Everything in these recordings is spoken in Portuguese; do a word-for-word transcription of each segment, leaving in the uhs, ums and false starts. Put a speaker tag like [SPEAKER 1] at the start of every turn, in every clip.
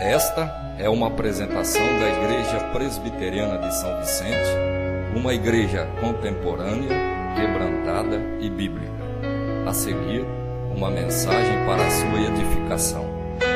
[SPEAKER 1] Esta é uma apresentação da Igreja Presbiteriana de São Vicente, uma igreja contemporânea, quebrantada e bíblica. A seguir, uma mensagem para a sua edificação.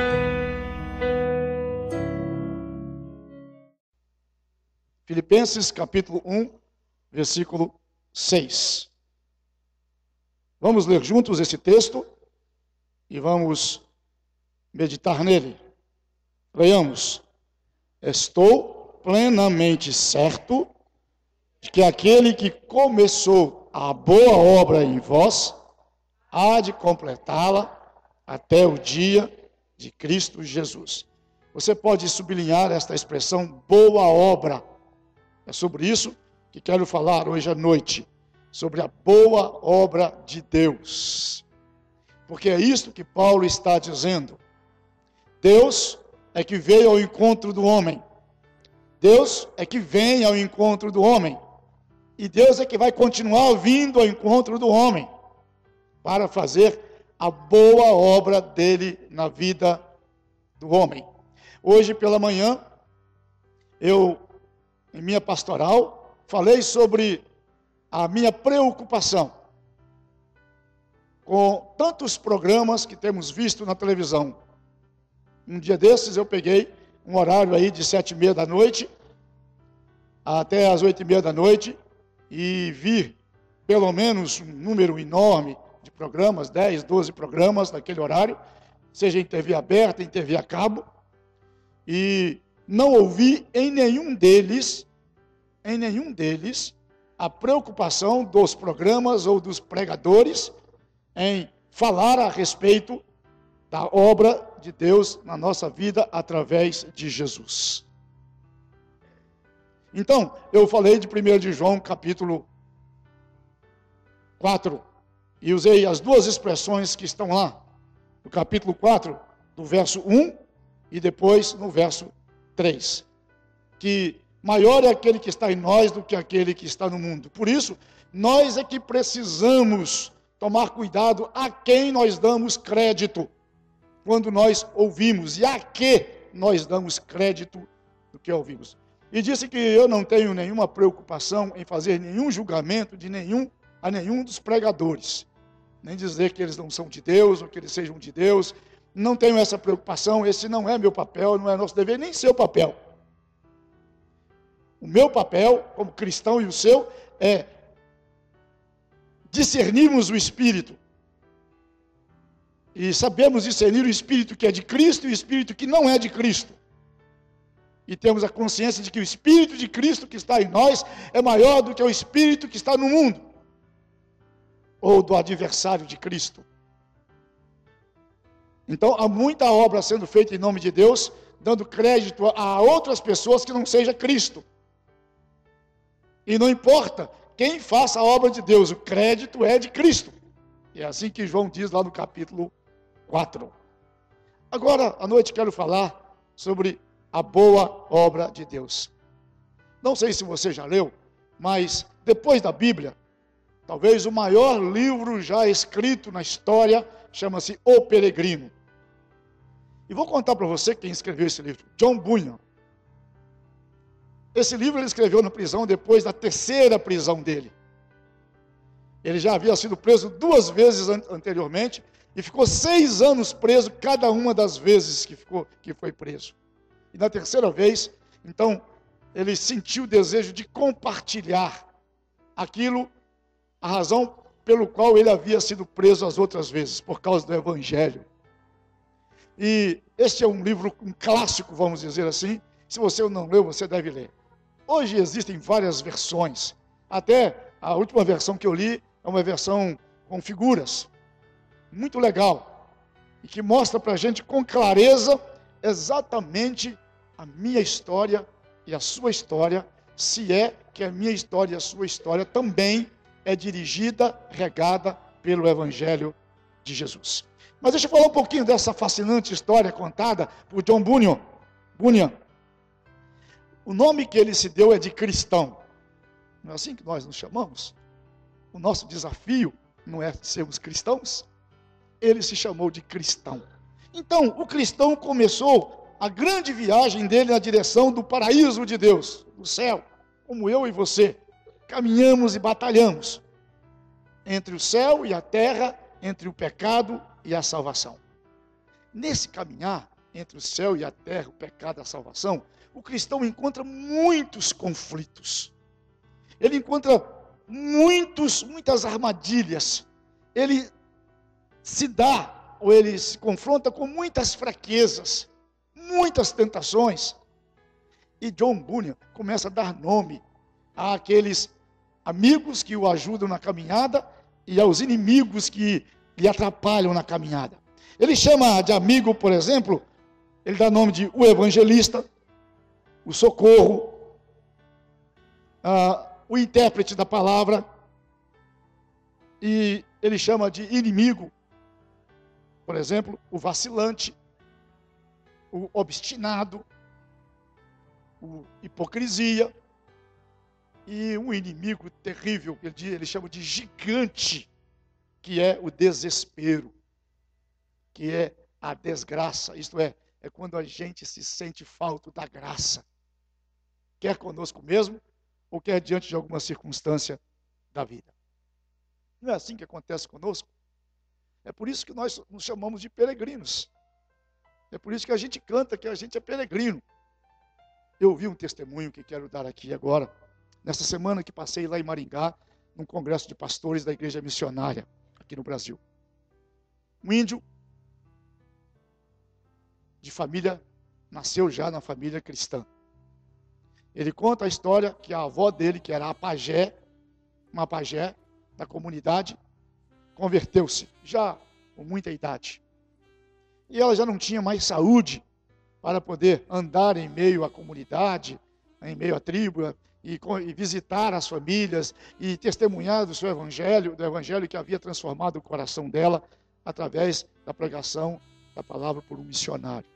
[SPEAKER 2] Filipenses capítulo um, versículo seis. Vamos ler juntos esse texto e vamos meditar nele. Leiamos. Estou plenamente certo de que aquele que começou a boa obra em vós há de completá-la até o dia de Cristo Jesus. Você pode sublinhar esta expressão, boa obra. É sobre isso que quero falar hoje à noite, sobre a boa obra de Deus. Porque é isso que Paulo está dizendo. Deus é que veio ao encontro do homem. Deus é que vem ao encontro do homem. E Deus é que vai continuar vindo ao encontro do homem para fazer a boa obra dele na vida do homem. Hoje pela manhã, eu, em minha pastoral, falei sobre a minha preocupação com tantos programas que temos visto na televisão. Um dia desses eu peguei um horário aí de sete e meia da noite até as oito e meia da noite e vi pelo menos um número enorme de programas, dez, doze programas naquele horário, seja em T V aberta, em T V a cabo, e não ouvi em nenhum deles, em nenhum deles, a preocupação dos programas ou dos pregadores em falar a respeito da obra de Deus na nossa vida através de Jesus. Então, eu falei de primeiro de João, capítulo quatro, e usei as duas expressões que estão lá, no capítulo quatro, do verso um, e depois no verso três, que maior é aquele que está em nós do que aquele que está no mundo. Por isso, nós é que precisamos tomar cuidado a quem nós damos crédito quando nós ouvimos, e a que nós damos crédito do que ouvimos. E disse que eu não tenho nenhuma preocupação em fazer nenhum julgamento de nenhum, a nenhum dos pregadores, nem dizer que eles não são de Deus, ou que eles sejam de Deus. Não tenho essa preocupação, esse não é meu papel, não é nosso dever, nem seu papel. O meu papel, como cristão, e o seu, é discernirmos o Espírito. E sabemos discernir o Espírito que é de Cristo e o Espírito que não é de Cristo. E temos a consciência de que o Espírito de Cristo que está em nós é maior do que o Espírito que está no mundo, ou do adversário de Cristo. Então, há muita obra sendo feita em nome de Deus, dando crédito a outras pessoas que não seja Cristo. E não importa quem faça a obra de Deus, o crédito é de Cristo. E é assim que João diz lá no capítulo quatro. Agora, à noite, quero falar sobre a boa obra de Deus. Não sei se você já leu, mas depois da Bíblia, talvez o maior livro já escrito na história, chama-se O Peregrino. E vou contar para você quem escreveu esse livro, John Bunyan. Esse livro ele escreveu na prisão depois da terceira prisão dele. Ele já havia sido preso duas vezes anteriormente e ficou seis anos preso cada uma das vezes que, ficou, que foi preso. E na terceira vez, então, ele sentiu o desejo de compartilhar aquilo, a razão pelo qual ele havia sido preso as outras vezes, por causa do Evangelho. E este é um livro, um clássico, vamos dizer assim. Se você não leu, você deve ler. Hoje existem várias versões. Até a última versão que eu li é uma versão com figuras. Muito legal. E que mostra para a gente com clareza exatamente a minha história e a sua história, se é que a minha história e a sua história também é dirigida, regada pelo Evangelho de Jesus. Mas deixa eu falar um pouquinho dessa fascinante história contada por John Bunyan. Bunyan. O nome que ele se deu é de cristão. Não é assim que nós nos chamamos? O nosso desafio não é sermos cristãos? Ele se chamou de cristão. Então, o cristão começou a grande viagem dele na direção do paraíso de Deus, do céu, como eu e você. Caminhamos e batalhamos entre o céu e a terra, entre o pecado e a salvação. Nesse caminhar entre o céu e a terra, o pecado e a salvação, o cristão encontra muitos conflitos. Ele encontra muitos, muitas armadilhas. Ele se dá, ou ele se confronta com muitas fraquezas, muitas tentações. E John Bunyan começa a dar nome àqueles amigos que o ajudam na caminhada e aos inimigos que lhe atrapalham na caminhada. Ele chama de amigo, por exemplo, ele dá nome de o evangelista, o socorro, uh, o intérprete da palavra, e ele chama de inimigo, por exemplo, o vacilante, o obstinado, o hipocrisia, e um inimigo terrível, ele, ele chama de gigante, que é o desespero, que é a desgraça, isto é, é quando a gente se sente falto da graça, quer conosco mesmo, ou quer diante de alguma circunstância da vida. Não é assim que acontece conosco? É por isso que nós nos chamamos de peregrinos. É por isso que a gente canta que a gente é peregrino. Eu ouvi um testemunho que quero dar aqui agora, nessa semana que passei lá em Maringá, num congresso de pastores da igreja missionária, aqui no Brasil. Um índio de família, nasceu já na família cristã. Ele conta a história que a avó dele, que era a pajé, uma pajé da comunidade, converteu-se, já com muita idade. E ela já não tinha mais saúde para poder andar em meio à comunidade, em meio à tribo, e, e visitar as famílias, e testemunhar do seu evangelho, do evangelho que havia transformado o coração dela, através da pregação da palavra por um missionário.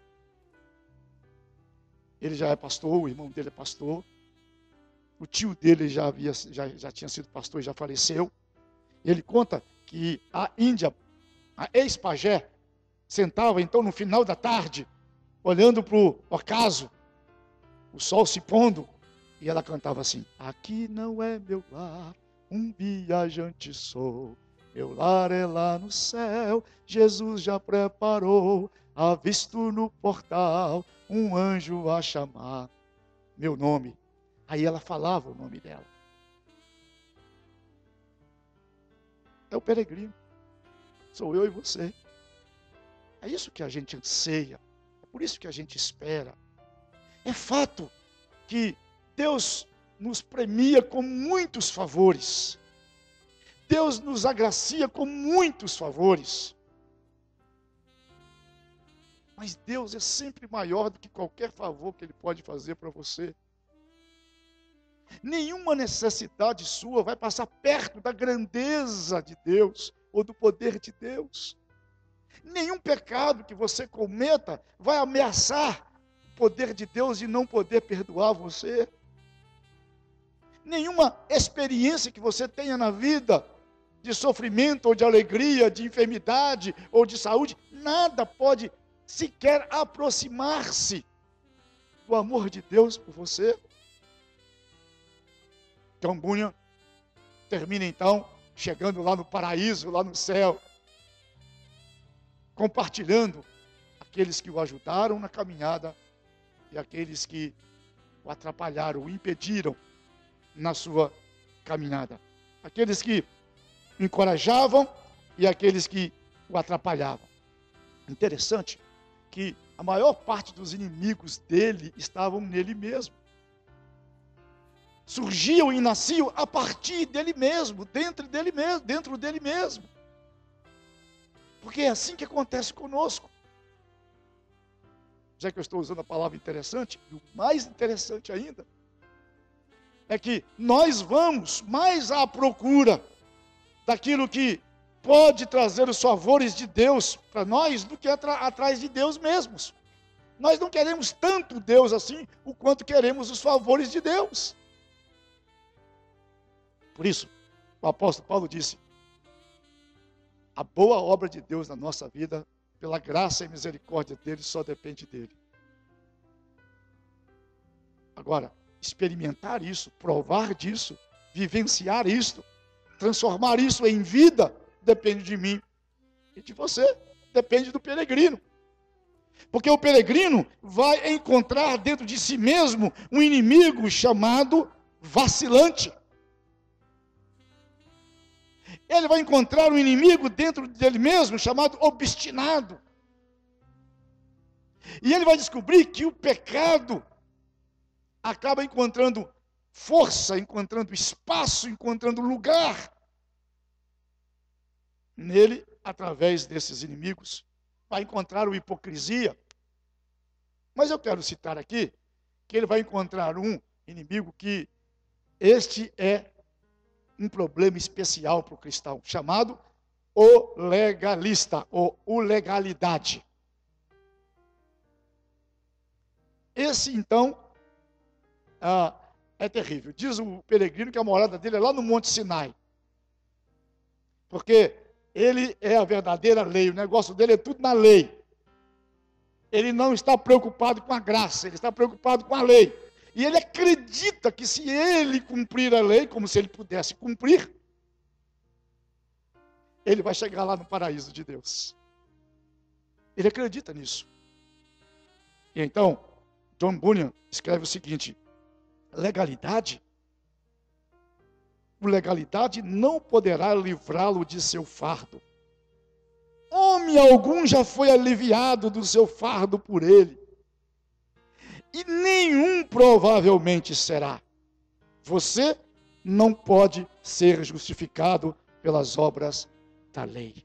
[SPEAKER 2] Ele já é pastor, o irmão dele é pastor, o tio dele já, havia, já, já tinha sido pastor e já faleceu. Ele conta que a Índia, a ex-pajé, sentava então no final da tarde, olhando para o ocaso, o sol se pondo, e ela cantava assim: aqui não é meu lar, um viajante sou, meu lar é lá no céu, Jesus já preparou, avisto no portal, um anjo a chamar meu nome. Aí ela falava o nome dela. É o peregrino. Sou eu e você. É isso que a gente anseia. É por isso que a gente espera. É fato que Deus nos premia com muitos favores. Deus nos agracia com muitos favores. Mas Deus é sempre maior do que qualquer favor que Ele pode fazer para você. Nenhuma necessidade sua vai passar perto da grandeza de Deus ou do poder de Deus. Nenhum pecado que você cometa vai ameaçar o poder de Deus de não poder perdoar você. Nenhuma experiência que você tenha na vida, de sofrimento ou de alegria, de enfermidade ou de saúde, nada pode sequer aproximar-se do amor de Deus por você. John Bunyan termina então chegando lá no paraíso, lá no céu, compartilhando aqueles que o ajudaram na caminhada e aqueles que o atrapalharam, o impediram na sua caminhada. Aqueles que o encorajavam e aqueles que o atrapalhavam. Interessante que a maior parte dos inimigos dele estavam nele mesmo. Surgiam e nasciam a partir dele mesmo, dentro dele mesmo, dentro dele mesmo. Porque é assim que acontece conosco. Já que eu estou usando a palavra interessante, e o mais interessante ainda, é que nós vamos mais à procura daquilo que pode trazer os favores de Deus para nós do que atrás de Deus mesmos. Nós não queremos tanto Deus assim, o quanto queremos os favores de Deus. Por isso, o apóstolo Paulo disse: a boa obra de Deus na nossa vida, pela graça e misericórdia dele, só depende dele. Agora, experimentar isso, provar disso, vivenciar isso, transformar isso em vida, depende de mim e de você, depende do peregrino. Porque o peregrino vai encontrar dentro de si mesmo um inimigo chamado vacilante. Ele vai encontrar um inimigo dentro dele mesmo chamado obstinado. E ele vai descobrir que o pecado acaba encontrando força, encontrando espaço, encontrando lugar nele, através desses inimigos. Vai encontrar o hipocrisia. Mas eu quero citar aqui que ele vai encontrar um inimigo que este é um problema especial para o cristão, chamado o legalista, ou o legalidade. Esse, então, ah, é terrível. Diz o peregrino que a morada dele é lá no Monte Sinai. Porque ele é a verdadeira lei, o negócio dele é tudo na lei. Ele não está preocupado com a graça, ele está preocupado com a lei. E ele acredita que se ele cumprir a lei, como se ele pudesse cumprir, ele vai chegar lá no paraíso de Deus. Ele acredita nisso. E então, John Bunyan escreve o seguinte: legalidade, o legalidade não poderá livrá-lo de seu fardo. Homem algum já foi aliviado do seu fardo por ele, e nenhum provavelmente será. Você não pode ser justificado pelas obras da lei.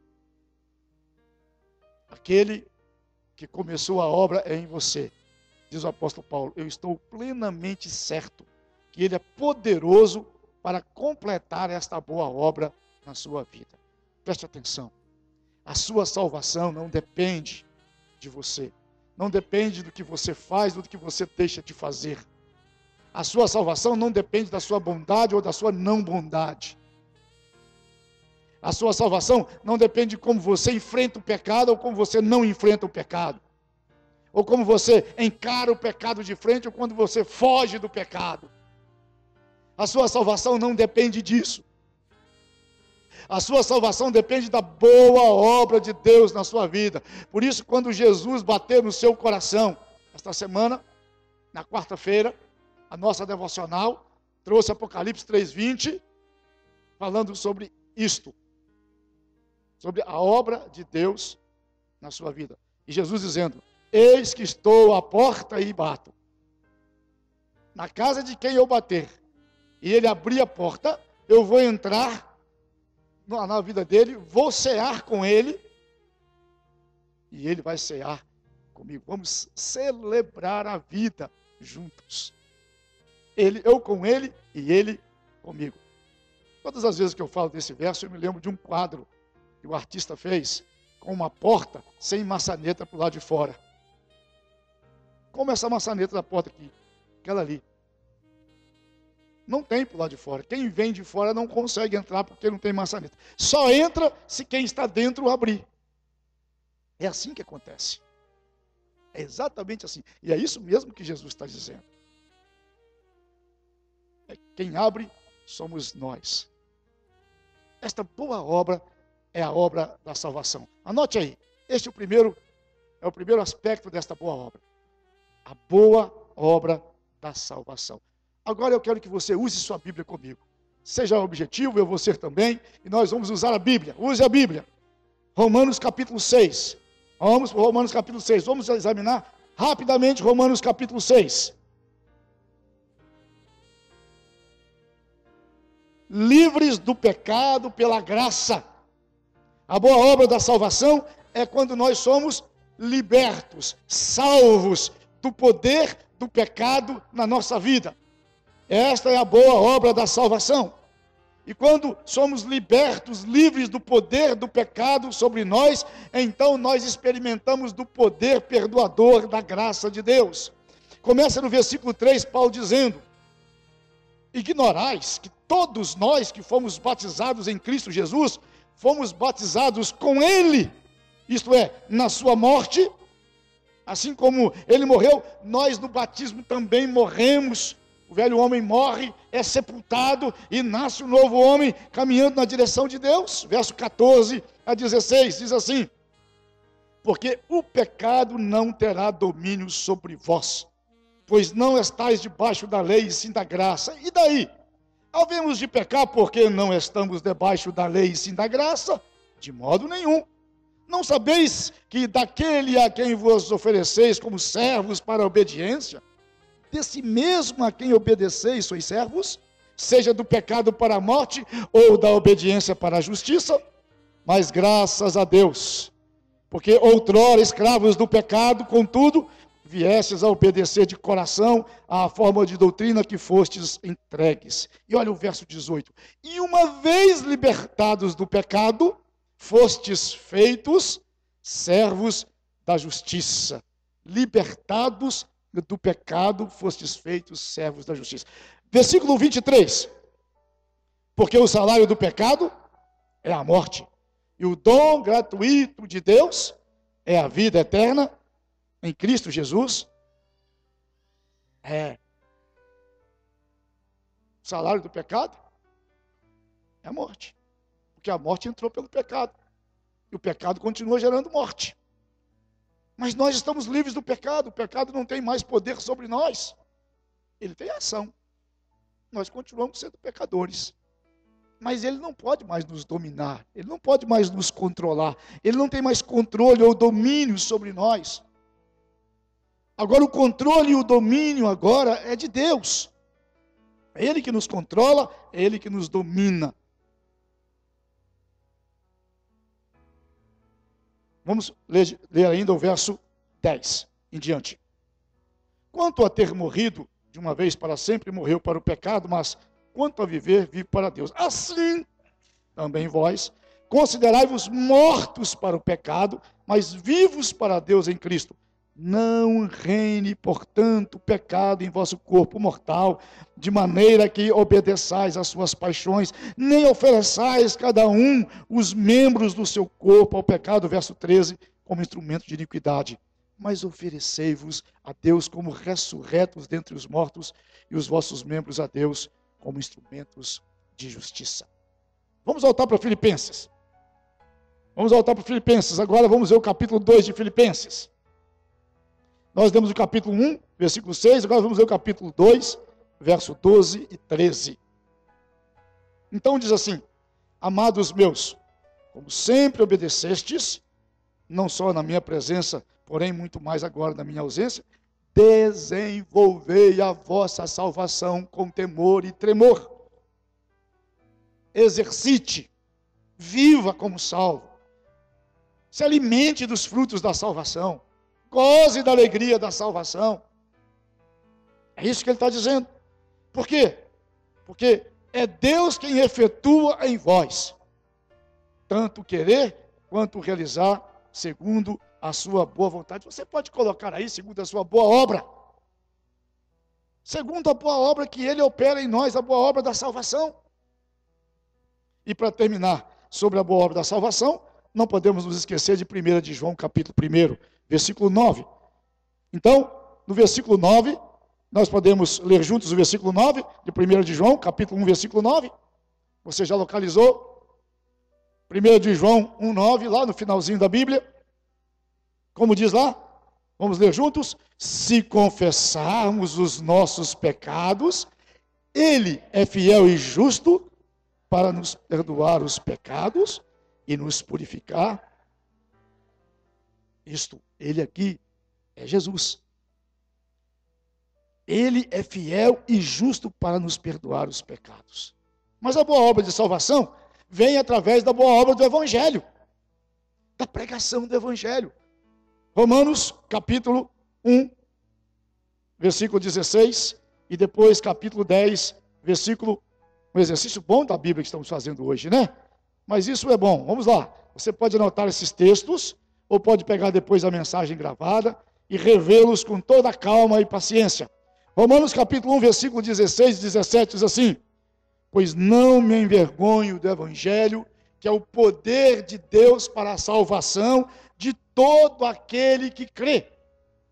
[SPEAKER 2] Aquele que começou a obra é em você. Diz o apóstolo Paulo: eu estou plenamente certo que ele é poderoso para completar esta boa obra na sua vida. Preste atenção. A sua salvação não depende de você. Não depende do que você faz ou do que você deixa de fazer. A sua salvação não depende da sua bondade ou da sua não bondade. A sua salvação não depende de como você enfrenta o pecado ou como você não enfrenta o pecado. Ou como você encara o pecado de frente ou quando você foge do pecado. A sua salvação não depende disso. A sua salvação depende da boa obra de Deus na sua vida. Por isso, quando Jesus bater no seu coração, esta semana, na quarta-feira, a nossa devocional trouxe Apocalipse três, vinte, falando sobre isto. Sobre a obra de Deus na sua vida. E Jesus dizendo: eis que estou à porta e bato. Na casa de quem eu bater, e ele abrir a porta, eu vou entrar na vida dele, vou cear com ele, e ele vai cear comigo. Vamos celebrar a vida juntos. Ele, eu com ele e ele comigo. Todas as vezes que eu falo desse verso, eu me lembro de um quadro que o artista fez com uma porta sem maçaneta para o lado de fora. Como essa maçaneta da porta aqui, aquela ali. Não tem para o lado de fora. Quem vem de fora não consegue entrar porque não tem maçaneta. Só entra se quem está dentro abrir. É assim que acontece. É exatamente assim. E é isso mesmo que Jesus está dizendo. É quem abre somos nós. Esta boa obra é a obra da salvação. Anote aí. Este é o primeiro, é o primeiro aspecto desta boa obra. A boa obra da salvação. Agora eu quero que você use sua Bíblia comigo. Seja objetivo, eu vou ser também, e nós vamos usar a Bíblia. Use a Bíblia. Romanos capítulo seis. Vamos para Romanos capítulo seis. Vamos examinar rapidamente Romanos capítulo seis. Livres do pecado pela graça. A boa obra da salvação é quando nós somos libertos, salvos do poder do pecado na nossa vida. Esta é a boa obra da salvação. E quando somos libertos, livres do poder do pecado sobre nós, então nós experimentamos do poder perdoador da graça de Deus. Começa no versículo três, Paulo dizendo: ignorais que todos nós que fomos batizados em Cristo Jesus, fomos batizados com Ele, isto é, na sua morte. Assim como ele morreu, nós no batismo também morremos. O velho homem morre, é sepultado e nasce um novo homem caminhando na direção de Deus. Verso catorze a dezesseis diz assim: porque o pecado não terá domínio sobre vós, pois não estáis debaixo da lei e sim da graça. E daí? Havemos de pecar porque não estamos debaixo da lei e sim da graça? De modo nenhum. Não sabeis que daquele a quem vos ofereceis como servos para a obediência, desse mesmo a quem obedeceis sois servos, seja do pecado para a morte ou da obediência para a justiça? Mas graças a Deus, porque outrora escravos do pecado, contudo, viestes a obedecer de coração à forma de doutrina que fostes entregues. E olha o verso dezoito. E uma vez libertados do pecado, fostes feitos servos da justiça. Libertados do pecado, fostes feitos servos da justiça. Versículo vinte e três. Porque o salário do pecado é a morte, e o dom gratuito de Deus é a vida eterna em Cristo Jesus. É. O salário do pecado é a morte. Porque a morte entrou pelo pecado. E o pecado continua gerando morte. Mas nós estamos livres do pecado. O pecado não tem mais poder sobre nós. Ele tem ação. Nós continuamos sendo pecadores. Mas ele não pode mais nos dominar. Ele não pode mais nos controlar. Ele não tem mais controle ou domínio sobre nós. Agora o controle e o domínio agora é de Deus. É Ele que nos controla, é Ele que nos domina. Vamos ler, ler ainda o verso dez em diante. Quanto a ter morrido de uma vez para sempre, morreu para o pecado, mas quanto a viver, vive para Deus. Assim, também vós, considerai-vos mortos para o pecado, mas vivos para Deus em Cristo. Não reine, portanto, o pecado em vosso corpo mortal, de maneira que obedeçais às suas paixões, nem ofereçais cada um os membros do seu corpo ao pecado, verso treze, como instrumento de iniquidade. Mas oferecei-vos a Deus como ressurretos dentre os mortos, e os vossos membros a Deus como instrumentos de justiça. Vamos voltar para Filipenses. Vamos voltar para Filipenses. Agora vamos ver o capítulo dois de Filipenses. Nós demos o capítulo um, versículo seis, agora vamos ver o capítulo dois, verso doze e treze. Então diz assim: amados meus, como sempre obedecestes, não só na minha presença, porém muito mais agora na minha ausência, desenvolvei a vossa salvação com temor e tremor. Exercite, viva como salvo, se alimente dos frutos da salvação, goze da alegria da salvação. É isso que ele está dizendo. Por quê? Porque é Deus quem efetua em vós, tanto querer quanto realizar, segundo a sua boa vontade. Você pode colocar aí, segundo a sua boa obra. Segundo a boa obra que ele opera em nós, a boa obra da salvação. E para terminar sobre a boa obra da salvação, não podemos nos esquecer de primeira de João, capítulo um, versículo nove. Então, no versículo nove, nós podemos ler juntos o versículo nove, de primeira de João, capítulo um, versículo nove. Você já localizou? primeira de João um, nove, lá no finalzinho da Bíblia. Como diz lá? Vamos ler juntos? Se confessarmos os nossos pecados, Ele é fiel e justo para nos perdoar os pecados e nos purificar. Isto, Ele aqui é Jesus. Ele é fiel e justo para nos perdoar os pecados. Mas a boa obra de salvação vem através da boa obra do Evangelho, da pregação do Evangelho. Romanos, capítulo um, versículo dezesseis, e depois capítulo dez, versículo, um exercício bom da Bíblia que estamos fazendo hoje, né? Mas isso é bom, vamos lá. Você pode anotar esses textos, ou pode pegar depois a mensagem gravada e revê-los com toda a calma e paciência. Romanos capítulo um, versículo dezesseis e dezessete diz assim: pois não me envergonho do Evangelho, que é o poder de Deus para a salvação de todo aquele que crê.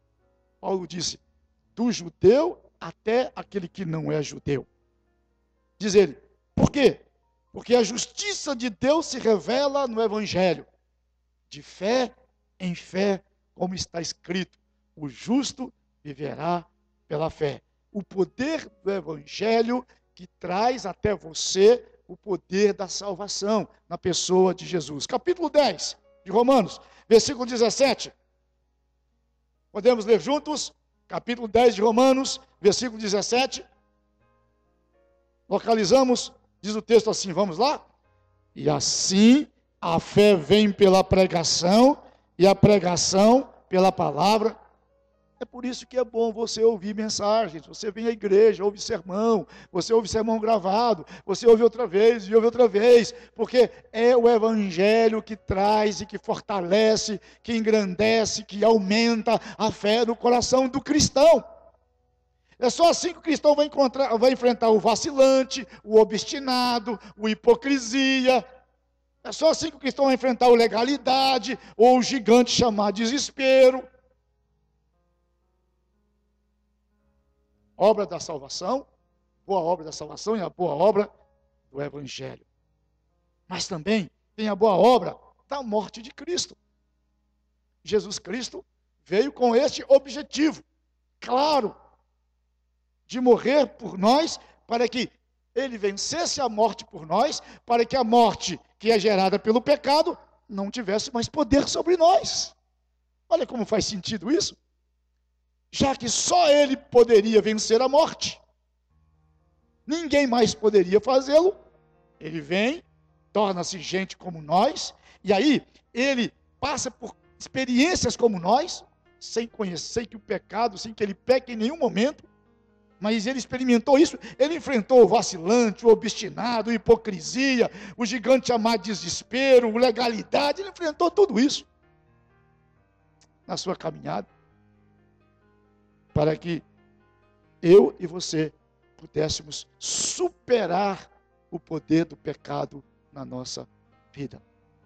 [SPEAKER 2] Paulo disse, do judeu até aquele que não é judeu. Diz ele, por quê? Porque a justiça de Deus se revela no Evangelho, de fé em fé, como está escrito, o justo viverá pela fé. O poder do Evangelho que traz até você o poder da salvação na pessoa de Jesus. Capítulo dez de Romanos, versículo dezessete. Podemos ler juntos? Capítulo dez de Romanos, versículo dezessete. Localizamos, diz o texto assim, vamos lá? E assim a fé vem pela pregação, e a pregação pela palavra. É por isso que é bom você ouvir mensagens, você vem à igreja, ouve sermão, você ouve sermão gravado, você ouve outra vez e ouve outra vez, porque é o Evangelho que traz e que fortalece, que engrandece, que aumenta a fé no coração do cristão. É só assim que o cristão vai, encontrar, vai enfrentar o vacilante, o obstinado, o hipocrisia. É só assim que o cristão vai enfrentar o legalidade, ou o gigante chamado desespero. Obra da salvação, boa obra da salvação e a boa obra do Evangelho. Mas também tem a boa obra da morte de Cristo. Jesus Cristo veio com este objetivo, claro, de morrer por nós, para que ele vencesse a morte por nós, para que a morte que é gerada pelo pecado não tivesse mais poder sobre nós. Olha como faz sentido isso. Já que só ele poderia vencer a morte, ninguém mais poderia fazê-lo, ele vem, torna-se gente como nós, e aí ele passa por experiências como nós, sem conhecer que o pecado, sem que ele peque em nenhum momento, mas ele experimentou isso, ele enfrentou o vacilante, o obstinado, a hipocrisia, o gigante chamado desespero, a legalidade, ele enfrentou tudo isso na sua caminhada, para que eu e você pudéssemos superar o poder do pecado na nossa vida.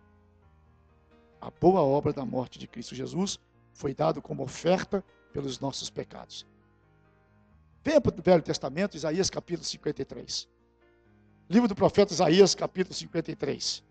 [SPEAKER 2] A boa obra da morte de Cristo Jesus foi dada como oferta pelos nossos pecados. Venha para o Velho Testamento, Isaías capítulo cinquenta e três. Livro do profeta Isaías capítulo cinquenta e três.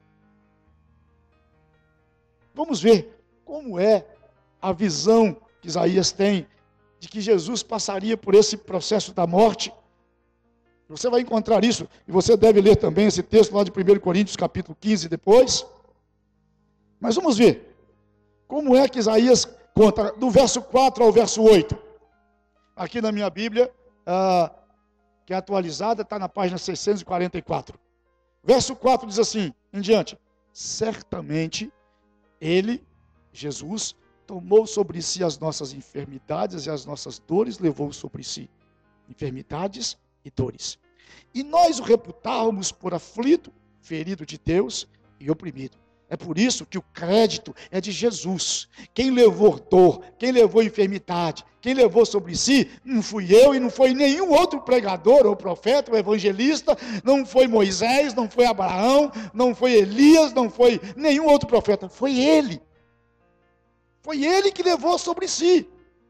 [SPEAKER 2] Vamos ver como é a visão que Isaías tem de que Jesus passaria por esse processo da morte. Você vai encontrar isso, e você deve ler também esse texto lá de primeiro Coríntios, capítulo quinze, depois. Mas vamos ver como é que Isaías conta, do verso quatro ao verso oito. Aqui na minha Bíblia, ah, que é atualizada, está na página seiscentos e quarenta e quatro. Verso quatro diz assim, em diante: certamente ele, Jesus, tomou sobre si as nossas enfermidades e as nossas dores levou sobre si. Enfermidades e dores. E nós o reputávamos por aflito, ferido de Deus e oprimido. É por isso que o crédito é de Jesus. Quem levou dor, quem levou enfermidade, quem levou sobre si, não fui eu e não foi nenhum outro pregador ou profeta ou evangelista, não foi Moisés, não foi Abraão, não foi Elias, não foi nenhum outro profeta, foi ele. Foi ele que levou sobre si.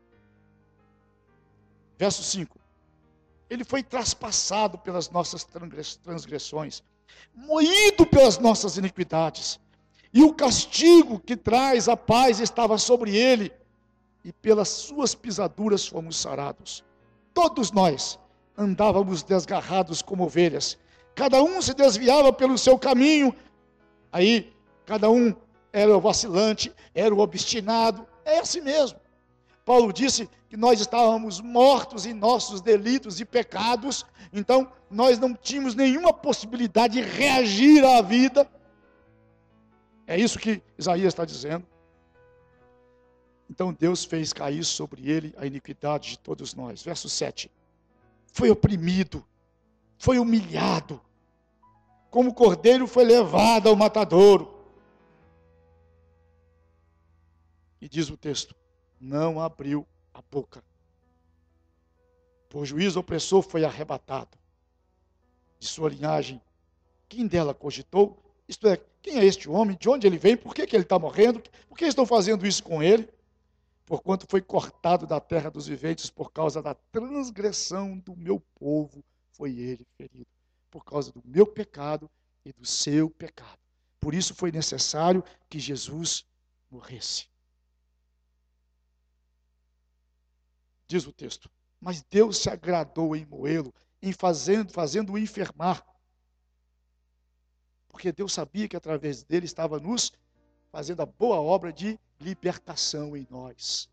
[SPEAKER 2] Verso cinco. Ele foi traspassado pelas nossas transgressões, moído pelas nossas iniquidades. E o castigo que traz a paz estava sobre ele, e pelas suas pisaduras fomos sarados. Todos nós andávamos desgarrados como ovelhas, cada um se desviava pelo seu caminho, aí cada um era o vacilante, era o obstinado, é assim mesmo. Paulo disse que nós estávamos mortos em nossos delitos e pecados, então nós não tínhamos nenhuma possibilidade de reagir à vida. É isso que Isaías está dizendo. Então Deus fez cair sobre ele a iniquidade de todos nós. Verso sete. Foi oprimido, foi humilhado, como cordeiro foi levado ao matadouro. E diz o texto, não abriu a boca. Por juízo opressor foi arrebatado. De sua linhagem, quem dela cogitou? Isto é, quem é este homem? De onde ele vem? Por que, que ele está morrendo? Por que estão fazendo isso com ele? porquanto foi cortado da terra dos viventes por causa da transgressão do meu povo, foi ele ferido, por causa do meu pecado e do seu pecado. Por isso foi necessário que Jesus morresse. Diz o texto, mas Deus se agradou em moê-lo, em fazendo, fazendo-o enfermar, porque Deus sabia que através dele estava nos fazendo a boa obra de libertação em nós.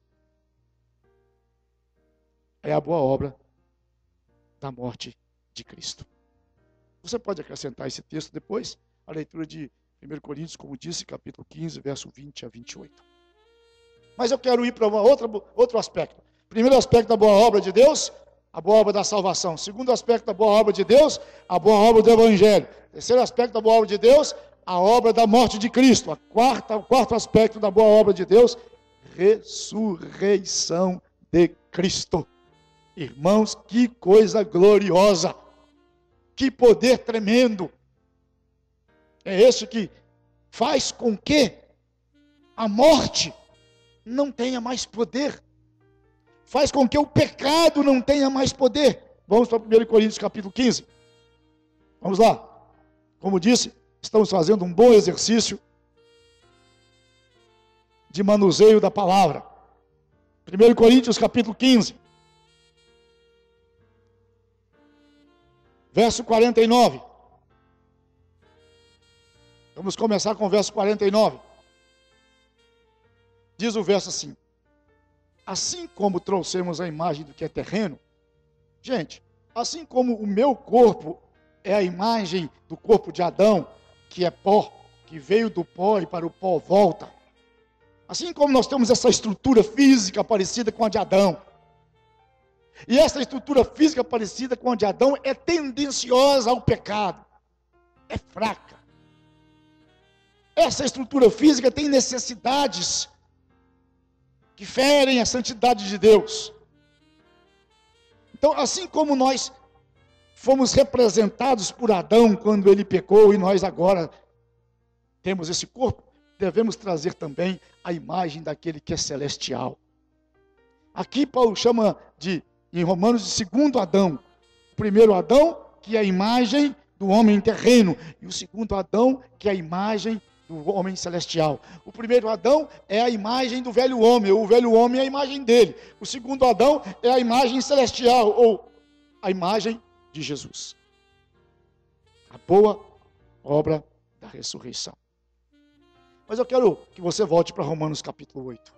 [SPEAKER 2] É a boa obra da morte de Cristo. Você pode acrescentar esse texto depois, a leitura de primeira Coríntios, como disse, capítulo quinze, verso vinte a vinte e oito. Mas eu quero ir para uma outra, outro aspecto. Primeiro aspecto da boa obra de Deus, a boa obra da salvação. Segundo aspecto da boa obra de Deus, a boa obra do Evangelho. Terceiro aspecto da boa obra de Deus, a obra da morte de Cristo. A quarta, o quarto aspecto da boa obra de Deus, ressurreição de Cristo. Irmãos, que coisa gloriosa, que poder tremendo. É esse que faz com que a morte não tenha mais poder. Faz com que o pecado não tenha mais poder. Vamos para primeira Coríntios capítulo quinze. Vamos lá. Como disse, estamos fazendo um bom exercício de manuseio da palavra. primeira Coríntios capítulo quinze. Verso quarenta e nove. Vamos começar com o verso quarenta e nove. Diz o verso assim: assim como trouxemos a imagem do que é terreno, gente, assim como o meu corpo é a imagem do corpo de Adão, que é pó, que veio do pó e para o pó volta, assim como nós temos essa estrutura física parecida com a de Adão, e essa estrutura física parecida com a de Adão é tendenciosa ao pecado, é fraca. Essa estrutura física tem necessidades que ferem a santidade de Deus. Então, assim como nós fomos representados por Adão quando ele pecou e nós agora temos esse corpo, devemos trazer também a imagem daquele que é celestial. Aqui Paulo chama de, em Romanos, de segundo Adão. O primeiro Adão, que é a imagem do homem terreno, e o segundo Adão, que é a imagem do homem celestial. O primeiro Adão é a imagem do velho homem, o velho homem é a imagem dele. O segundo Adão é a imagem celestial, ou a imagem de Jesus. A boa obra da ressurreição. Mas eu quero que você volte para Romanos capítulo oito.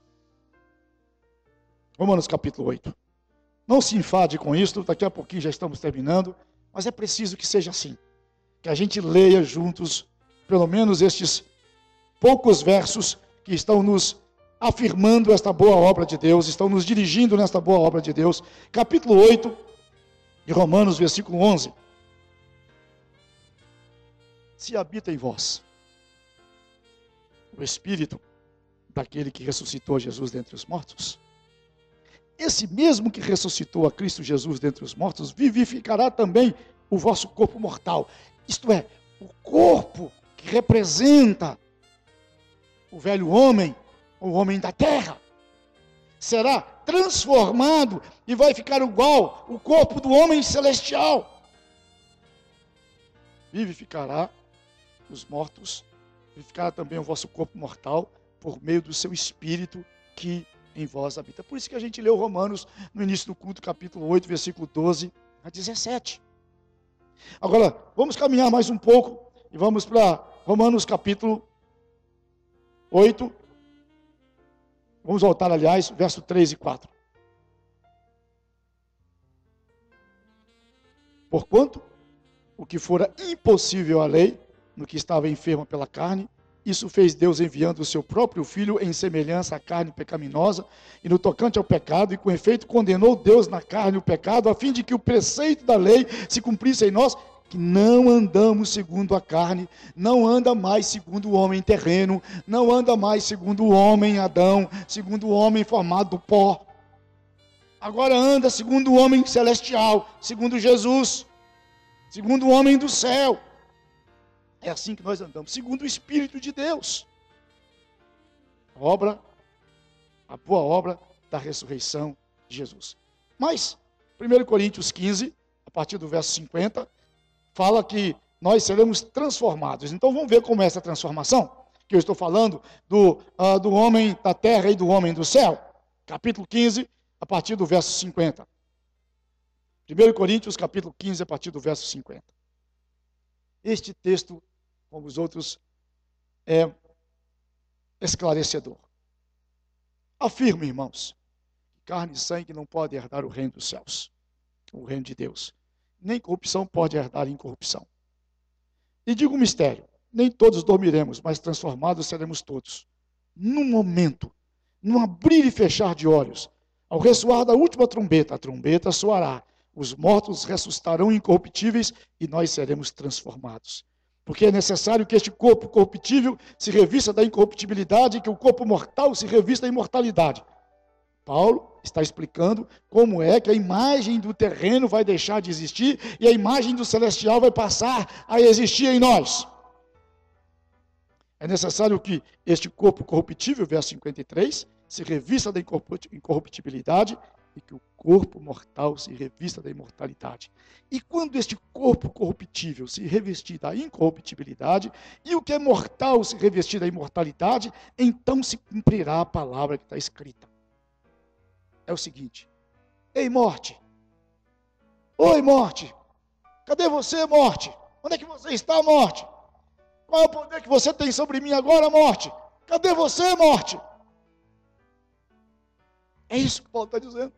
[SPEAKER 2] Romanos capítulo oito. Não se enfade com isso, daqui a pouquinho já estamos terminando, mas é preciso que seja assim. Que a gente leia juntos pelo menos estes poucos versos que estão nos afirmando esta boa obra de Deus, estão nos dirigindo nesta boa obra de Deus. Capítulo oito de Romanos, versículo onze. Se habita em vós o Espírito daquele que ressuscitou Jesus dentre os mortos, esse mesmo que ressuscitou a Cristo Jesus dentre os mortos, vivificará também o vosso corpo mortal. Isto é, o corpo que representa o velho homem, o homem da terra, será transformado e vai ficar igual o corpo do homem celestial. Vivificará os mortos, vivificará também o vosso corpo mortal por meio do seu Espírito que em vós habita. Por isso que a gente leu Romanos no início do culto, capítulo oito, versículo doze a dezessete. Agora, vamos caminhar mais um pouco e vamos para Romanos capítulo oito. Vamos voltar, aliás, verso três e quatro. Porquanto, o que fora impossível à lei, no que estava enferma pela carne, isso fez Deus enviando o seu próprio Filho em semelhança à carne pecaminosa, e no tocante ao pecado, e com efeito condenou Deus na carne o pecado, a fim de que o preceito da lei se cumprisse em nós, que não andamos segundo a carne, não anda mais segundo o homem terreno, não anda mais segundo o homem Adão, segundo o homem formado do pó. Agora anda segundo o homem celestial, segundo Jesus, segundo o homem do céu. É assim que nós andamos, segundo o Espírito de Deus. Obra A boa obra da ressurreição de Jesus. Mas, primeira Coríntios quinze, a partir do verso cinquenta, fala que nós seremos transformados. Então vamos ver como é essa transformação, que eu estou falando do, uh, do homem da terra e do homem do céu. Capítulo quinze, a partir do verso cinquenta. primeira Coríntios, capítulo quinze, a partir do verso cinquenta. Este texto, como os outros, é esclarecedor. Afirmo, irmãos, que carne e sangue não podem herdar o reino dos céus, o reino de Deus. Nem corrupção pode herdar incorrupção. E digo um mistério, nem todos dormiremos, mas transformados seremos todos. Num momento, num abrir e fechar de olhos, ao ressoar da última trombeta, a trombeta soará, os mortos ressuscitarão incorruptíveis e nós seremos transformados. Porque é necessário que este corpo corruptível se revista da incorruptibilidade e que o corpo mortal se revista da imortalidade. Paulo está explicando como é que a imagem do terreno vai deixar de existir e a imagem do celestial vai passar a existir em nós. É necessário que este corpo corruptível, verso cinquenta e três, se revista da incorruptibilidade e que o corpo mortal se revista da imortalidade. E quando este corpo corruptível se revestir da incorruptibilidade e o que é mortal se revestir da imortalidade, então se cumprirá a palavra que está escrita. É o seguinte: ei, morte! Oi, morte! Cadê você, morte? Onde é que você está, morte? Qual é o poder que você tem sobre mim agora, morte? Cadê você, morte? É isso que Paulo está dizendo.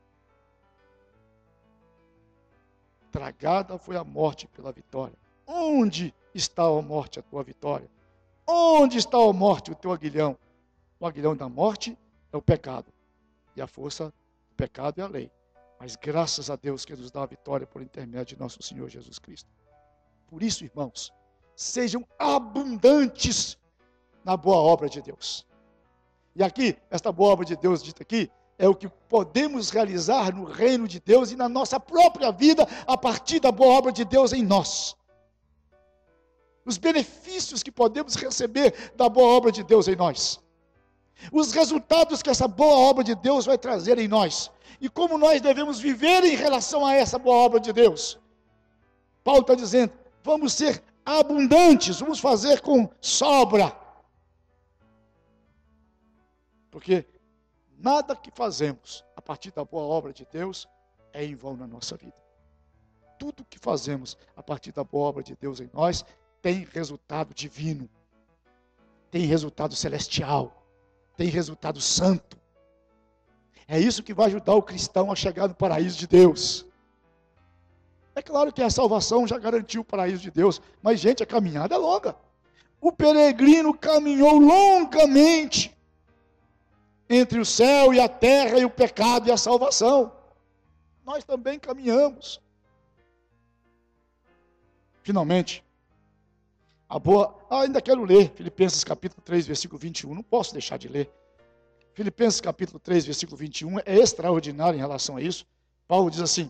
[SPEAKER 2] Tragada foi a morte pela vitória. Onde está, a morte, a tua vitória? Onde está, a morte, o teu aguilhão? O aguilhão da morte é o pecado. E a força do pecado é a lei. Mas graças a Deus que nos dá a vitória por intermédio de nosso Senhor Jesus Cristo. Por isso, irmãos, sejam abundantes na boa obra de Deus. E aqui, esta boa obra de Deus dita aqui, é o que podemos realizar no reino de Deus e na nossa própria vida, a partir da boa obra de Deus em nós. Os benefícios que podemos receber da boa obra de Deus em nós. Os resultados que essa boa obra de Deus vai trazer em nós. E como nós devemos viver em relação a essa boa obra de Deus. Paulo está dizendo, vamos ser abundantes, vamos fazer com sobra. Porque nada que fazemos a partir da boa obra de Deus é em vão na nossa vida. Tudo que fazemos a partir da boa obra de Deus em nós tem resultado divino, tem resultado celestial, tem resultado santo. É isso que vai ajudar o cristão a chegar no paraíso de Deus. É claro que a salvação já garantiu o paraíso de Deus, mas, gente, a caminhada é longa. O peregrino caminhou longamente entre o céu e a terra e o pecado e a salvação. Nós também caminhamos. Finalmente, a boa... Ah, ainda quero ler Filipenses capítulo três, versículo vinte e um. Não posso deixar de ler. Filipenses capítulo três, versículo vinte e um é extraordinário em relação a isso. Paulo diz assim: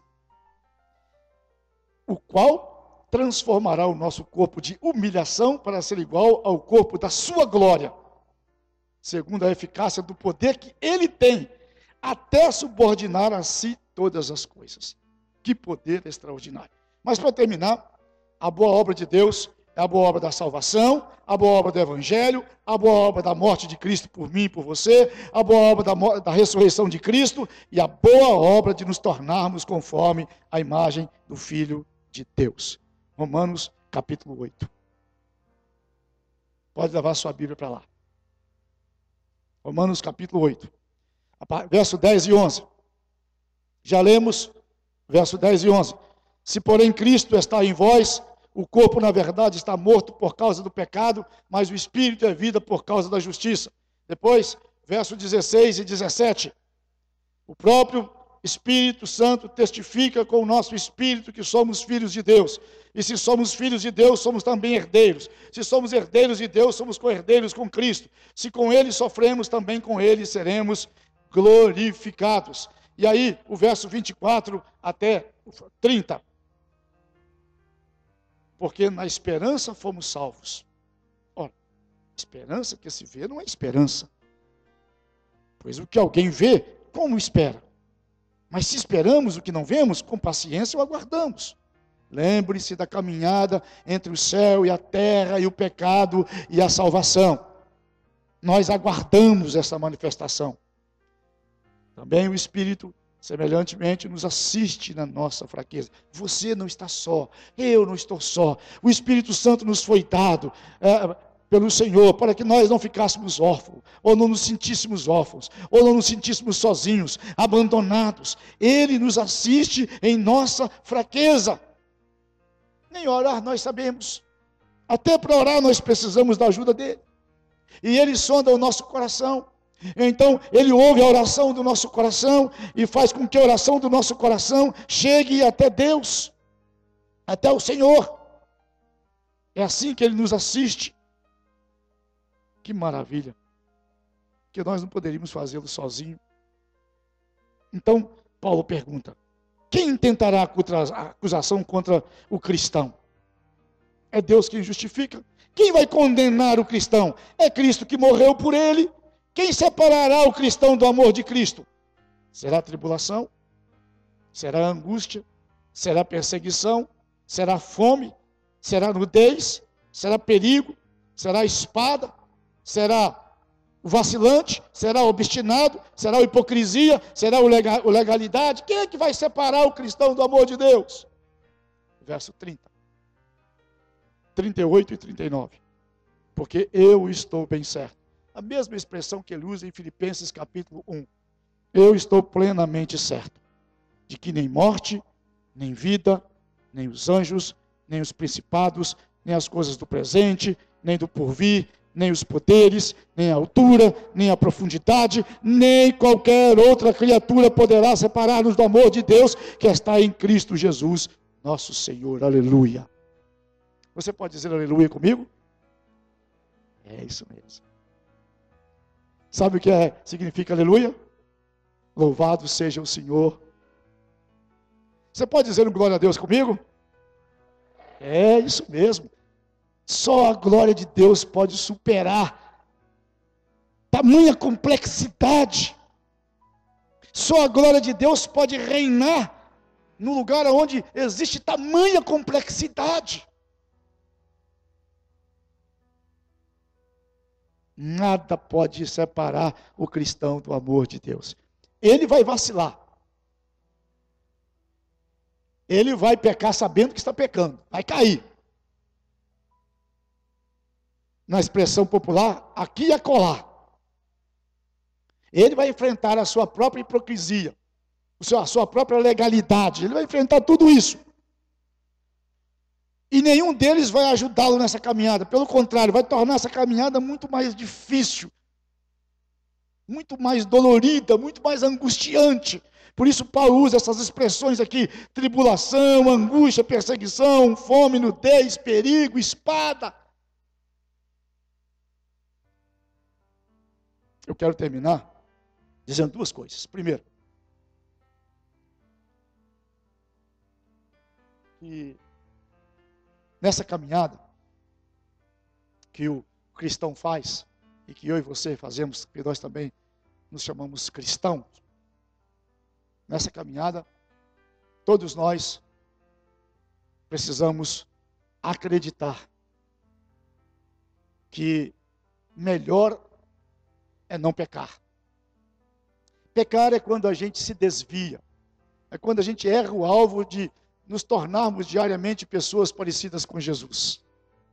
[SPEAKER 2] o qual transformará o nosso corpo de humilhação para ser igual ao corpo da sua glória, segundo a eficácia do poder que ele tem, até subordinar a si todas as coisas. Que poder extraordinário. Mas para terminar, a boa obra de Deus é a boa obra da salvação, a boa obra do Evangelho, a boa obra da morte de Cristo por mim e por você, a boa obra da, da ressurreição de Cristo e a boa obra de nos tornarmos conforme a imagem do Filho de Deus. Romanos capítulo oito. Pode levar sua Bíblia para lá. Romanos capítulo oito, verso dez e onze. Já lemos, verso dez e onze. Se porém Cristo está em vós, o corpo na verdade está morto por causa do pecado, mas o espírito é vida por causa da justiça. Depois, verso dezesseis e dezessete. O próprio Espírito Santo testifica com o nosso espírito que somos filhos de Deus. E se somos filhos de Deus, somos também herdeiros. Se somos herdeiros de Deus, somos co-herdeiros com Cristo. Se com Ele sofremos, também com Ele seremos glorificados. E aí, o verso vinte e quatro até trinta. Porque na esperança fomos salvos. Ora, esperança que se vê não é esperança. Pois o que alguém vê, como espera? Mas se esperamos o que não vemos, com paciência o aguardamos. Lembre-se da caminhada entre o céu e a terra, e o pecado e a salvação. Nós aguardamos essa manifestação. Também o Espírito, semelhantemente, nos assiste na nossa fraqueza. Você não está só, eu não estou só. O Espírito Santo nos foi dado é, pelo Senhor, para que nós não ficássemos órfãos, ou não nos sentíssemos órfãos, ou não nos sentíssemos sozinhos, abandonados. Ele nos assiste em nossa fraqueza. Nem orar nós sabemos. Até para orar nós precisamos da ajuda dele. E ele sonda o nosso coração. Então ele ouve a oração do nosso coração e faz com que a oração do nosso coração chegue até Deus, até o Senhor. É assim que ele nos assiste. Que maravilha. Que nós não poderíamos fazê-lo sozinho. Então Paulo pergunta: quem tentará acusação contra o cristão? É Deus quem justifica. Quem vai condenar o cristão? É Cristo que morreu por ele. Quem separará o cristão do amor de Cristo? Será tribulação? Será angústia? Será perseguição? Será fome? Será nudez? Será perigo? Será espada? Será o vacilante? Será o obstinado? Será a hipocrisia? Será o legal, legalidade? Quem é que vai separar o cristão do amor de Deus? Verso trinta. trinta e oito e trinta e nove. Porque eu estou bem certo. A mesma expressão que ele usa em Filipenses capítulo um. Eu estou plenamente certo de que nem morte, nem vida, nem os anjos, nem os principados, nem as coisas do presente, nem do porvir, nem os poderes, nem a altura, nem a profundidade, nem qualquer outra criatura poderá separar-nos do amor de Deus que está em Cristo Jesus, nosso Senhor. Aleluia. Você pode dizer aleluia comigo? É isso mesmo. Sabe o que é, significa aleluia? Louvado seja o Senhor. Você pode dizer um glória a Deus comigo? É isso mesmo. Só a glória de Deus pode superar tamanha complexidade. Só a glória de Deus pode reinar no lugar onde existe tamanha complexidade. Nada pode separar o cristão do amor de Deus. Ele vai vacilar. Ele vai pecar sabendo que está pecando. Vai cair. Na expressão popular, aqui e acolá. Ele vai enfrentar a sua própria hipocrisia, a sua própria legalidade. Ele vai enfrentar tudo isso. E nenhum deles vai ajudá-lo nessa caminhada. Pelo contrário, vai tornar essa caminhada muito mais difícil, muito mais dolorida, muito mais angustiante. Por isso Paulo usa essas expressões aqui: tribulação, angústia, perseguição, fome, nudez, perigo, espada. Eu quero terminar dizendo duas coisas. Primeiro, que nessa caminhada que o cristão faz, e que eu e você fazemos, que nós também nos chamamos cristãos, nessa caminhada, todos nós precisamos acreditar que melhor é não pecar. Pecar é quando a gente se desvia, é quando a gente erra o alvo de nos tornarmos diariamente pessoas parecidas com Jesus.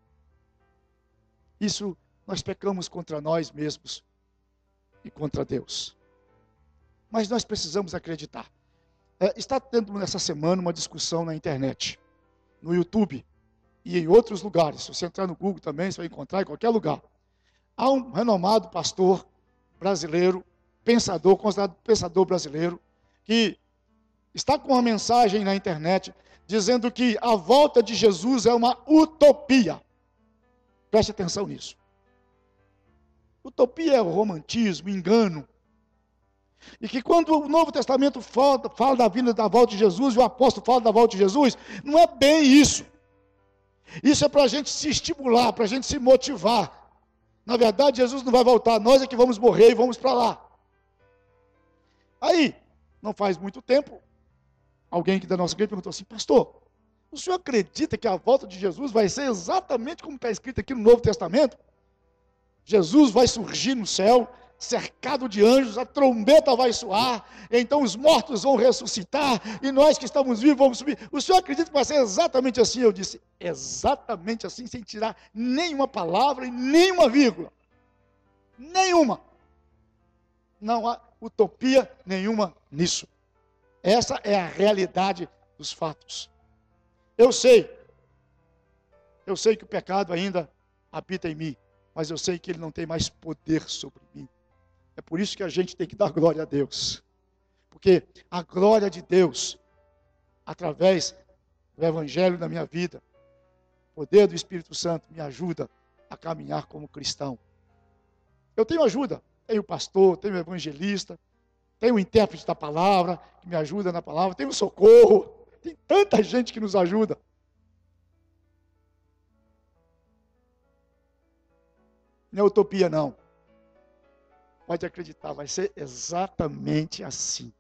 [SPEAKER 2] Isso nós pecamos contra nós mesmos e contra Deus. Mas nós precisamos acreditar. É, está tendo nessa semana uma discussão na internet, no YouTube e em outros lugares. Se você entrar no Google também, você vai encontrar em qualquer lugar. Há um renomado pastor brasileiro, pensador, considerado pensador brasileiro, que está com uma mensagem na internet dizendo que a volta de Jesus é uma utopia. Preste atenção nisso. Utopia é o romantismo, engano. E que quando o Novo Testamento fala, fala da vinda da volta de Jesus, e o apóstolo fala da volta de Jesus, não é bem isso. Isso é para a gente se estimular, para a gente se motivar. Na verdade, Jesus não vai voltar, nós é que vamos morrer e vamos para lá. Aí, não faz muito tempo, alguém aqui da nossa igreja perguntou assim: pastor, o senhor acredita que a volta de Jesus vai ser exatamente como está escrito aqui no Novo Testamento? Jesus vai surgir no céu, cercado de anjos, a trombeta vai soar, então os mortos vão ressuscitar, e nós que estamos vivos vamos subir. O senhor acredita que vai ser exatamente assim? Eu disse: exatamente assim, sem tirar nenhuma palavra e nenhuma vírgula. Nenhuma. Não há utopia nenhuma nisso. Essa é a realidade dos fatos. Eu sei, eu sei que o pecado ainda habita em mim, mas eu sei que ele não tem mais poder sobre mim. É por isso que a gente tem que dar glória a Deus. Porque a glória de Deus, através do Evangelho na minha vida, o poder do Espírito Santo me ajuda a caminhar como cristão. Eu tenho ajuda, tenho pastor, tenho evangelista, tenho o intérprete da palavra, que me ajuda na palavra, tenho socorro, tem tanta gente que nos ajuda. Não é utopia, não. Pode acreditar, vai ser exatamente assim.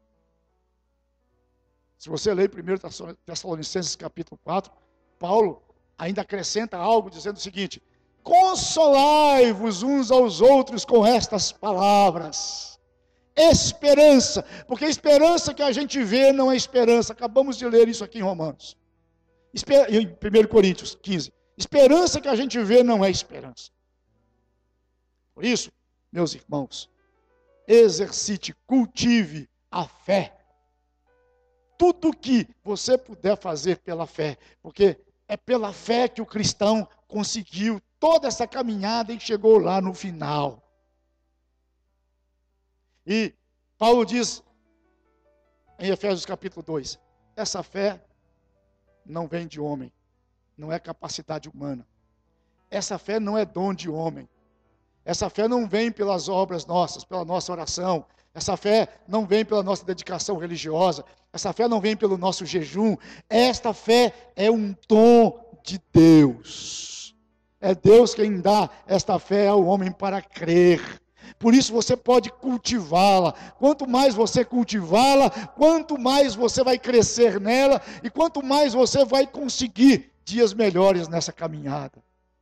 [SPEAKER 2] Se você ler primeiro Tessalonicenses capítulo quatro, Paulo ainda acrescenta algo dizendo o seguinte: consolai-vos uns aos outros com estas palavras. Esperança, porque a esperança que a gente vê não é esperança. Acabamos de ler isso aqui em Romanos. Em primeiro Coríntios quinze. Esperança que a gente vê não é esperança. Por isso, meus irmãos, exercite, cultive a fé. Tudo que você puder fazer pela fé, porque é pela fé que o cristão conseguiu toda essa caminhada e chegou lá no final. E Paulo diz em Efésios capítulo dois, essa fé não vem de homem, não é capacidade humana. Essa fé não é dom de homem. Essa fé não vem pelas obras nossas, pela nossa oração. Essa fé não vem pela nossa dedicação religiosa. Essa fé não vem pelo nosso jejum. Esta fé é um dom de Deus. É Deus quem dá esta fé ao homem para crer. Por isso você pode cultivá-la. Quanto mais você cultivá-la, quanto mais você vai crescer nela e quanto mais você vai conseguir dias melhores nessa caminhada.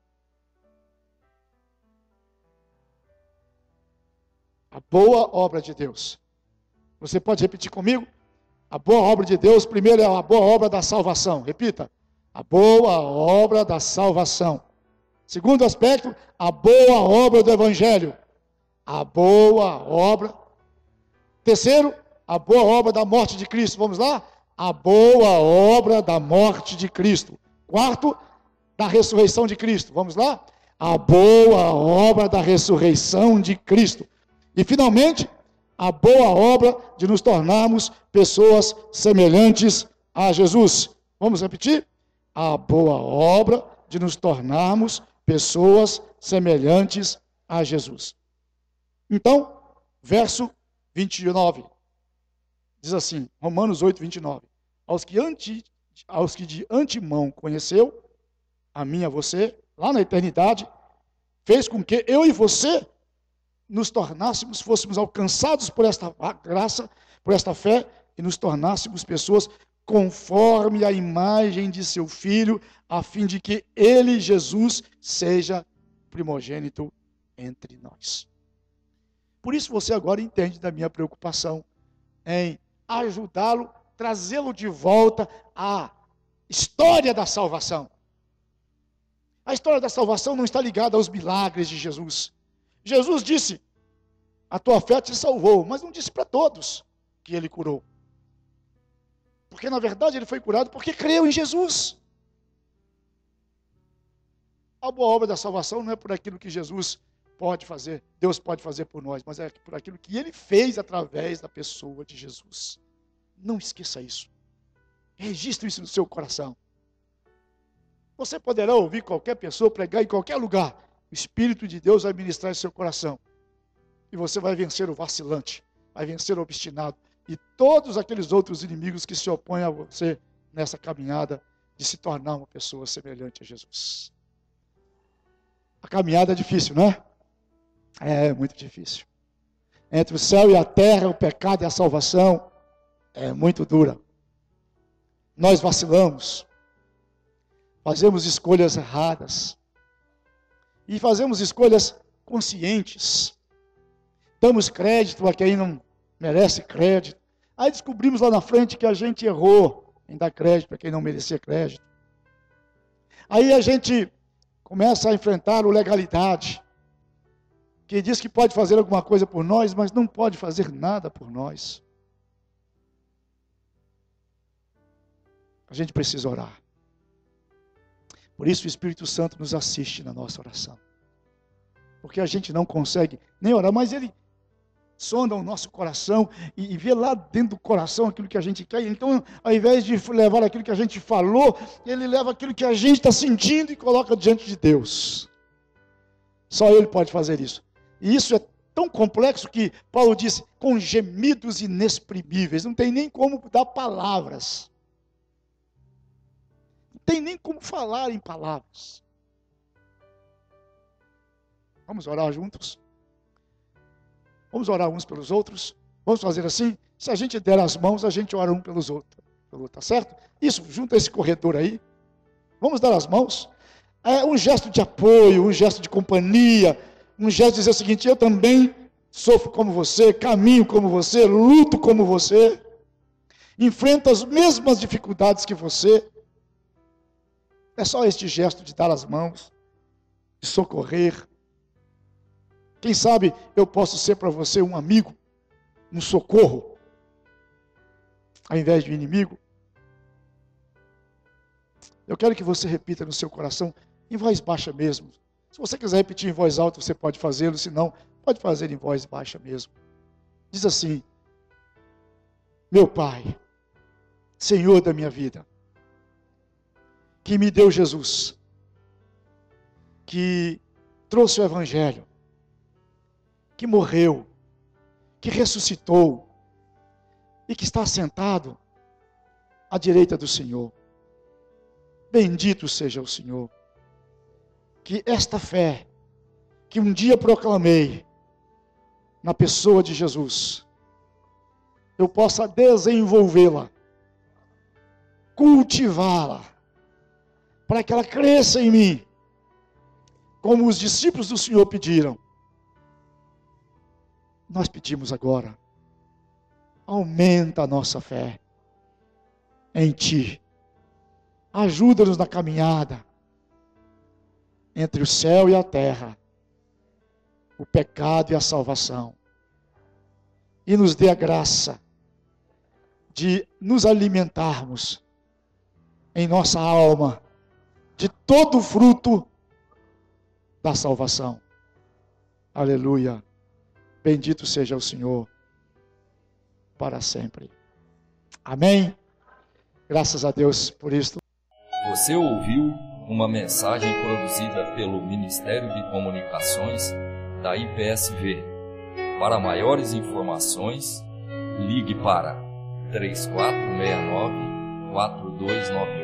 [SPEAKER 2] A boa obra de Deus. Você pode repetir comigo? A boa obra de Deus, primeiro é a boa obra da salvação. Repita. A boa obra da salvação. Segundo aspecto, a boa obra do Evangelho. A boa obra. Terceiro, a boa obra da morte de Cristo. Vamos lá? A boa obra da morte de Cristo. Quarto, da ressurreição de Cristo. Vamos lá? A boa obra da ressurreição de Cristo. E, finalmente, a boa obra de nos tornarmos pessoas semelhantes a Jesus. Vamos repetir? A boa obra de nos tornarmos pessoas semelhantes a Jesus. Então, verso vinte e nove, diz assim, Romanos oito, vinte e nove. Aos que, anti, aos que de antemão conheceu, a mim e a você, lá na eternidade, fez com que eu e você nos tornássemos, fôssemos alcançados por esta graça, por esta fé, e nos tornássemos pessoas conforme a imagem de seu Filho, a fim de que ele, Jesus, seja primogênito entre nós. Por isso você agora entende da minha preocupação em ajudá-lo, trazê-lo de volta à história da salvação. A história da salvação não está ligada aos milagres de Jesus. Jesus disse, a tua fé te salvou, mas não disse para todos que ele curou. Porque na verdade ele foi curado porque creu em Jesus. A boa obra da salvação não é por aquilo que Jesus pode fazer, Deus pode fazer por nós, mas é por aquilo que ele fez através da pessoa de Jesus. Não esqueça isso. Registre isso no seu coração. Você poderá ouvir qualquer pessoa pregar em qualquer lugar. O Espírito de Deus vai ministrar em seu coração. E você vai vencer o vacilante, vai vencer o obstinado e todos aqueles outros inimigos que se opõem a você nessa caminhada de se tornar uma pessoa semelhante a Jesus. A caminhada é difícil, não é? É muito difícil. entre o céu e a terra, o pecado e a salvação, é muito dura. Nós vacilamos, fazemos escolhas erradas, e fazemos escolhas conscientes, damos crédito a quem não merece crédito, aí descobrimos lá na frente que a gente errou em dar crédito a quem não merecia crédito. Aí a gente começa a enfrentar o legalidade, que diz que pode fazer alguma coisa por nós, mas não pode fazer nada por nós. A gente precisa orar. Por isso o Espírito Santo nos assiste na nossa oração. Porque a gente não consegue nem orar, mas Ele sonda o nosso coração e vê lá dentro do coração aquilo que a gente quer. Então, ao invés de levar aquilo que a gente falou, Ele leva aquilo que a gente está sentindo e coloca diante de Deus. Só Ele pode fazer isso. E isso é tão complexo que Paulo disse, com gemidos inexprimíveis. Não tem nem como dar palavras. Não tem nem como falar em palavras. Vamos orar juntos? Vamos orar uns pelos outros? Vamos fazer assim? Se a gente der as mãos, a gente ora um pelos outros. Tá certo? Isso, junto a esse corredor aí. Vamos dar as mãos? É um gesto de apoio, um gesto de companhia, um gesto de dizer o seguinte, eu também sofro como você, caminho como você, luto como você, enfrento as mesmas dificuldades que você. É só este gesto de dar as mãos, de socorrer. Quem sabe eu posso ser para você um amigo, um socorro, ao invés de um inimigo. Eu quero que você repita no seu coração, em voz baixa mesmo. Se você quiser repetir em voz alta, você pode fazê-lo, se não, pode fazer em voz baixa mesmo. Diz assim, meu Pai, Senhor da minha vida, que me deu Jesus, que trouxe o Evangelho, que morreu, que ressuscitou e que está sentado à direita do Senhor. Bendito seja o Senhor. Que esta fé, que um dia proclamei na pessoa de Jesus, eu possa desenvolvê-la, cultivá-la, para que ela cresça em mim, como os discípulos do Senhor pediram. Nós pedimos agora, aumenta a nossa fé em Ti, ajuda-nos na caminhada, entre o céu e a terra, o pecado e a salvação, e nos dê a graça de nos alimentarmos em nossa alma de todo o fruto da salvação. Aleluia. Bendito seja o Senhor para sempre. Amém. Graças a Deus por isto.
[SPEAKER 1] Você ouviu uma mensagem produzida pelo Ministério de Comunicações da I P S V. Para maiores informações, ligue para três quatro seis nove, quatro dois nove um.